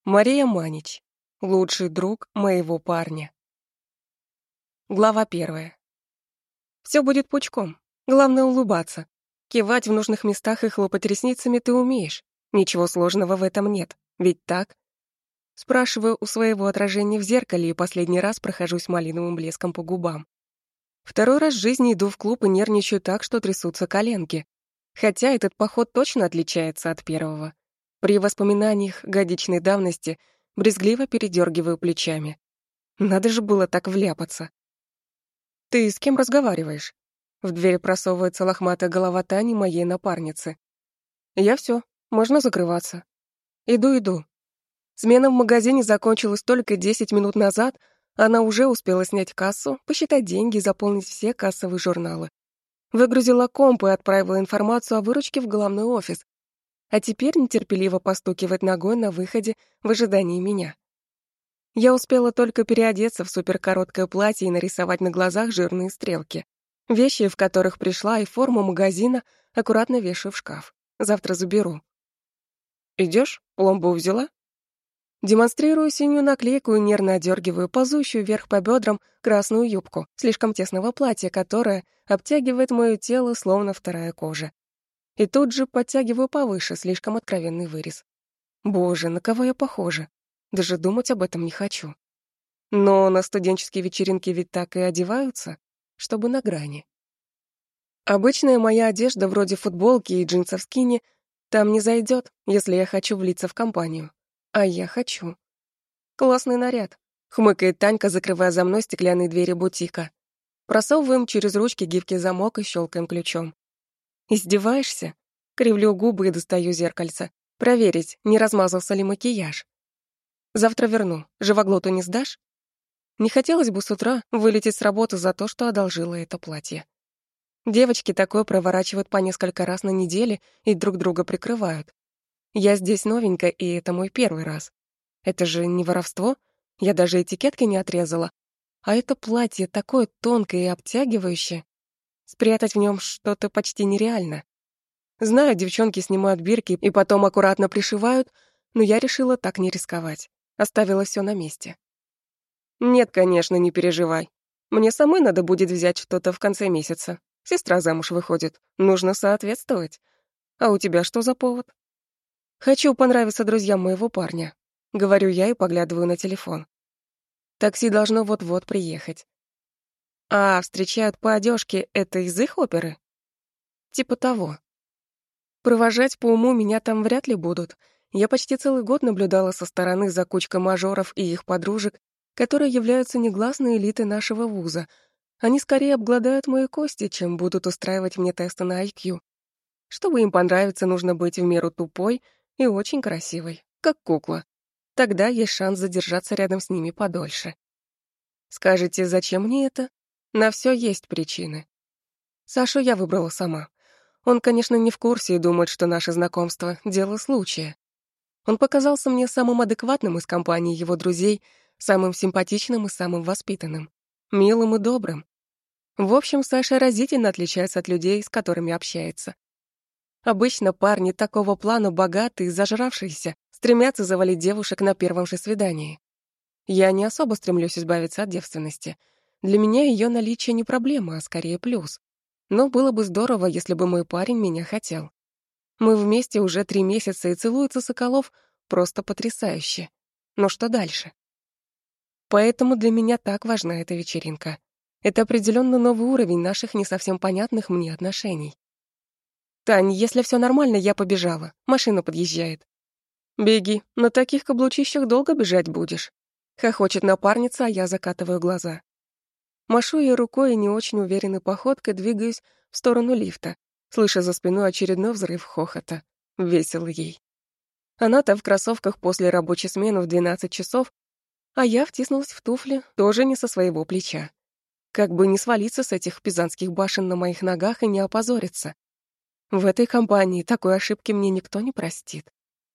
Мария Манич. Лучший друг моего парня. Глава 1. Все будет пучком. Главное улыбаться. Кивать в нужных местах и хлопать ресницами ты умеешь. Ничего сложного в этом нет. Ведь так? Спрашиваю у своего отражения в зеркале и последний раз прохожусь малиновым блеском по губам. Второй раз в жизни иду в клуб и нервничаю так, что трясутся коленки. Хотя этот поход точно отличается от первого. При воспоминаниях годичной давности брезгливо передергиваю плечами. Надо же было так вляпаться. «Ты с кем разговариваешь?» В дверь просовывается лохматая голова Тани, моей напарницы. «Я все, можно закрываться». Иду. Смена в магазине закончилась только 10 минут назад, она уже успела снять кассу, посчитать деньги и заполнить все кассовые журналы. Выгрузила комп и отправила информацию о выручке в головной офис, а теперь нетерпеливо постукивает ногой на выходе в ожидании меня. Я успела только переодеться в суперкороткое платье и нарисовать на глазах жирные стрелки. Вещи, в которых пришла, и форму магазина аккуратно вешаю в шкаф. Завтра заберу. Идёшь? Пломбу взяла? Демонстрирую синюю наклейку и нервно одергиваю ползущую вверх по бедрам красную юбку слишком тесного платья, которое обтягивает моё тело, словно вторая кожа. И тут же подтягиваю повыше слишком откровенный вырез. Боже, на кого я похожа? Даже думать об этом не хочу. Но на студенческие вечеринки ведь так и одеваются, чтобы на грани. Обычная моя одежда вроде футболки и джинсов скини там не зайдет, если я хочу влиться в компанию. А я хочу. Классный наряд. Хмыкает Танька, закрывая за мной стеклянные двери бутика. Просовываем через ручки гибкий замок и щелкаем ключом. Издеваешься? Кривлю губы и достаю зеркальце. Проверить, не размазался ли макияж. Завтра верну. Живоглоту не сдашь? Не хотелось бы с утра вылететь с работы за то, что одолжила это платье. Девочки такое проворачивают по несколько раз на неделе и друг друга прикрывают. Я здесь новенькая, и это мой первый раз. Это же не воровство? Я даже этикетки не отрезала. А это платье такое тонкое и обтягивающее. Спрятать в нем что-то почти нереально. Знаю, девчонки снимают бирки и потом аккуратно пришивают, но я решила так не рисковать. Оставила все на месте. Нет, конечно, не переживай. Мне самой надо будет взять что-то в конце месяца. Сестра замуж выходит. Нужно соответствовать. А у тебя что за повод? Хочу понравиться друзьям моего парня. Говорю я и поглядываю на телефон. Такси должно вот-вот приехать. А встречают по одежке, это из их оперы? Типа того. Провожать по уму меня там вряд ли будут. Я почти целый год наблюдала со стороны за кучкой мажоров и их подружек, которые являются негласной элитой нашего вуза. Они скорее обгладают мои кости, чем будут устраивать мне тесты на IQ. Чтобы им понравиться, нужно быть в меру тупой и очень красивой, как кукла. Тогда есть шанс задержаться рядом с ними подольше. Скажете, зачем мне это? На все есть причины. Сашу я выбрала сама. Он, конечно, не в курсе и думает, что наше знакомство — дело случая. Он показался мне самым адекватным из компании его друзей, самым симпатичным и самым воспитанным, милым и добрым. В общем, Саша разительно отличается от людей, с которыми общается. Обычно парни такого плана богатые и зажравшиеся, стремятся завалить девушек на первом же свидании. Я не особо стремлюсь избавиться от девственности. Для меня ее наличие не проблема, а скорее плюс. Но было бы здорово, если бы мой парень меня хотел. Мы вместе уже 3 месяца, и целуется Соколов просто потрясающе. Но что дальше? Поэтому для меня так важна эта вечеринка. Это определенно новый уровень наших не совсем понятных мне отношений. «Тань, если все нормально, я побежала. Машина подъезжает». «Беги, на таких каблучищах долго бежать будешь». Хохочет напарница, а я закатываю глаза. Машу ей рукой и не очень уверенной походкой двигаюсь в сторону лифта, слыша за спиной очередной взрыв хохота. Весело ей. Она-то в кроссовках после рабочей смены в 12 часов, а я втиснулась в туфли, тоже не со своего плеча. Как бы не свалиться с этих пизанских башен на моих ногах и не опозориться. В этой компании такой ошибки мне никто не простит.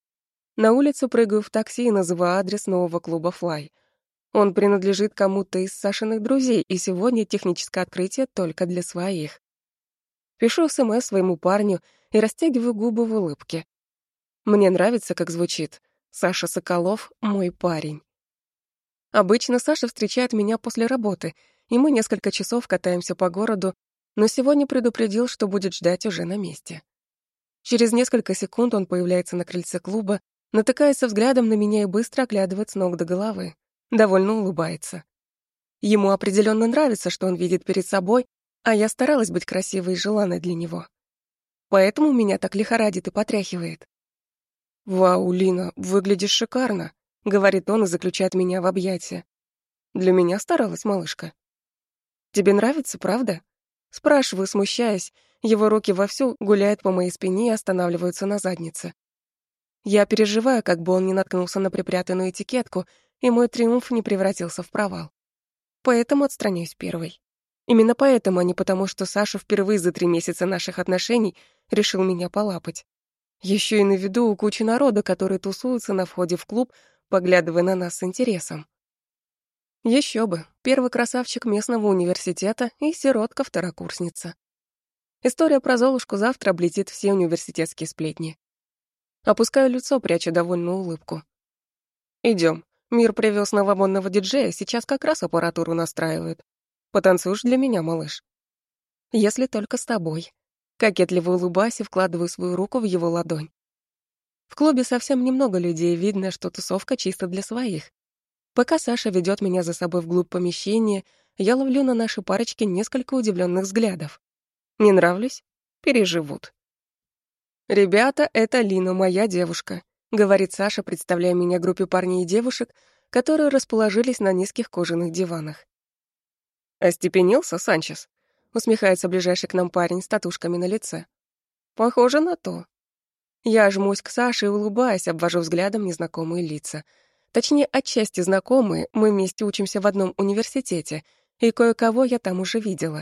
На улицу прыгаю в такси и называю адрес нового клуба «Флай». Он принадлежит кому-то из Сашиных друзей, и сегодня техническое открытие только для своих. Пишу СМС своему парню и растягиваю губы в улыбке. Мне нравится, как звучит. Саша Соколов — мой парень. Обычно Саша встречает меня после работы, и мы несколько часов катаемся по городу, но сегодня предупредил, что будет ждать уже на месте. Через несколько секунд он появляется на крыльце клуба, натыкается взглядом на меня и быстро оглядывает с ног до головы. Довольно улыбается. Ему определенно нравится, что он видит перед собой, а я старалась быть красивой и желанной для него. Поэтому меня так лихорадит и потряхивает. «Вау, Лина, выглядишь шикарно», — говорит он и заключает меня в объятия. «Для меня старалась малышка». «Тебе нравится, правда?» Спрашиваю, смущаясь. Его руки вовсю гуляют по моей спине и останавливаются на заднице. Я переживаю, как бы он не наткнулся на припрятанную этикетку, и мой триумф не превратился в провал. Поэтому отстраняюсь первой. Именно поэтому, а не потому, что Саша впервые за 3 месяца наших отношений решил меня полапать. Еще и на виду у кучи народа, которые тусуются на входе в клуб, поглядывая на нас с интересом. Еще бы, первый красавчик местного университета и сиротка-второкурсница. История про Золушку завтра облетит все университетские сплетни. Опускаю лицо, пряча довольную улыбку. Идем. Мир привез новомодного диджея, сейчас как раз аппаратуру настраивают. Потанцуешь для меня, малыш? Если только с тобой. Кокетливо улыбаюсь и вкладываю свою руку в его ладонь. В клубе совсем немного людей, видно, что тусовка чисто для своих. Пока Саша ведет меня за собой вглубь помещения, я ловлю на нашей парочке несколько удивленных взглядов. Не нравлюсь? Переживут. «Ребята, это Лина, моя девушка», — говорит Саша, представляя меня группе парней и девушек, которые расположились на низких кожаных диванах. «Остепенился, Санчес?» — усмехается ближайший к нам парень с татушками на лице. «Похоже на то». Я жмусь к Саше и улыбаясь, обвожу взглядом незнакомые лица. Точнее, отчасти знакомые, мы вместе учимся в одном университете, и кое-кого я там уже видела.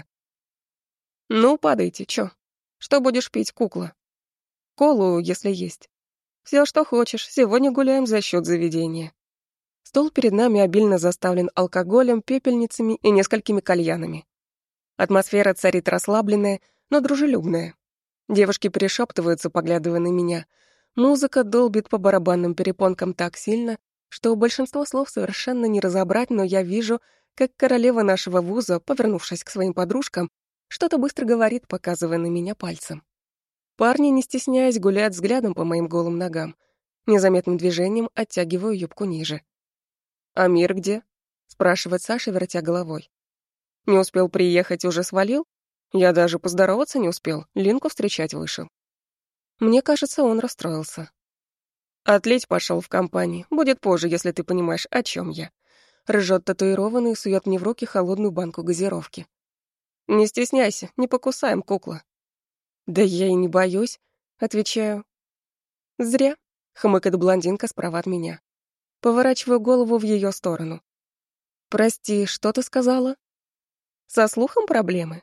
«Ну, падайте, чё? Что будешь пить, кукла?» «Колу, если есть». «Всё, что хочешь, сегодня гуляем за счёт заведения». Стол перед нами обильно заставлен алкоголем, пепельницами и несколькими кальянами. Атмосфера царит расслабленная, но дружелюбная. Девушки перешептываются, поглядывая на меня. Музыка долбит по барабанным перепонкам так сильно, что большинство слов совершенно не разобрать, но я вижу, как королева нашего вуза, повернувшись к своим подружкам, что-то быстро говорит, показывая на меня пальцем. Парни, не стесняясь, гуляют взглядом по моим голым ногам. Незаметным движением оттягиваю юбку ниже. «А Мир где?» — спрашивает Саша, вертя головой. «Не успел приехать, уже свалил? Я даже поздороваться не успел, Линку встречать вышел». Мне кажется, он расстроился. «Отлить пошел в компании, будет позже, если ты понимаешь, о чем я». Ржет татуированный и сует мне в руки холодную банку газировки. «Не стесняйся, не покусаем, кукла». «Да я и не боюсь», — отвечаю. «Зря», — хмыкает блондинка справа от меня. Поворачиваю голову в ее сторону. «Прости, что ты сказала?» «Со слухом проблемы?»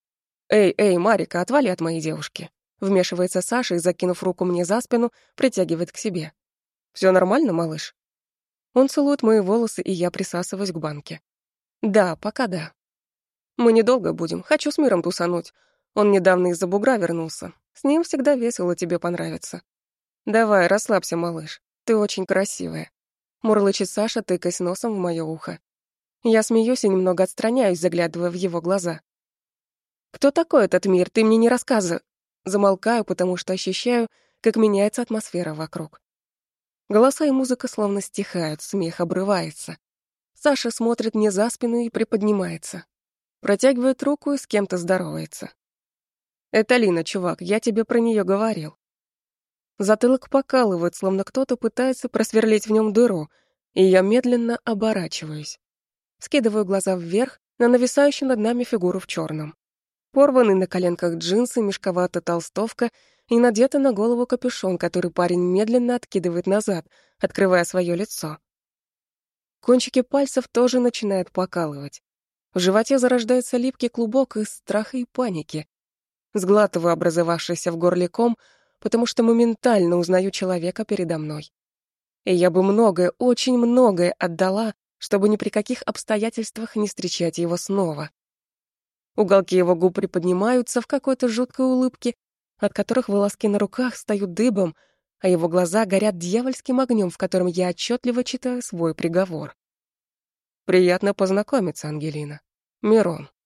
«Эй, Марика, отвали от моей девушки», — вмешивается Саша и, закинув руку мне за спину, притягивает к себе. «Все нормально, малыш?» Он целует мои волосы, и я присасываюсь к банке. «Да, пока да. Мы недолго будем, хочу с Миром тусануть. Он недавно из-за бугра вернулся. С ним всегда весело, тебе понравится. Давай, расслабься, малыш. Ты очень красивая. Мурлычет Саша, тыкаясь носом в моё ухо. Я смеюсь и немного отстраняюсь, заглядывая в его глаза. «Кто такой этот Мир? Ты мне не рассказывай». Замолкаю, потому что ощущаю, как меняется атмосфера вокруг. Голоса и музыка словно стихают, смех обрывается. Саша смотрит мне за спину и приподнимается. Протягивает руку и с кем-то здоровается. «Это Лина, чувак, я тебе про нее говорил». Затылок покалывает, словно кто-то пытается просверлить в нем дыру, и я медленно оборачиваюсь. Скидываю глаза вверх на нависающую над нами фигуру в черном. Порванный на коленках джинсы, мешковатая толстовка и надетый на голову капюшон, который парень медленно откидывает назад, открывая свое лицо. Кончики пальцев тоже начинают покалывать. В животе зарождается липкий клубок из страха и паники. Сглатываю образовавшийся в горле ком, потому что моментально узнаю человека передо мной. И я бы многое, очень многое отдала, чтобы ни при каких обстоятельствах не встречать его снова. Уголки его губ приподнимаются в какой-то жуткой улыбке, от которых волоски на руках встают дыбом, а его глаза горят дьявольским огнем, в котором я отчетливо читаю свой приговор. «Приятно познакомиться, Ангелина. Мирон».